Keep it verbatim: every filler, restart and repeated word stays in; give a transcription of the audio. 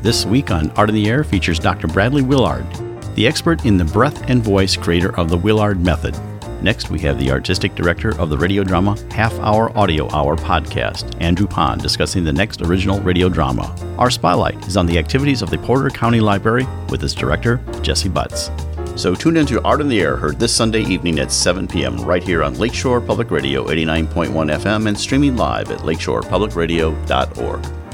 This week on Art in the Air features Doctor Bradley Willard, the expert in the breath and voice creator of the Willard Method. Next, we have the artistic director of the radio drama Half Hour Audio Hour podcast, Andrew Pond, discussing the next original radio drama. Our spotlight is on the activities of the Porter County Library with its director, Jesse Butts. So tune into Art in the Air, heard this Sunday evening at seven p.m. right here on Lakeshore Public Radio eighty-nine point one F M and streaming live at lakeshore public radio dot org.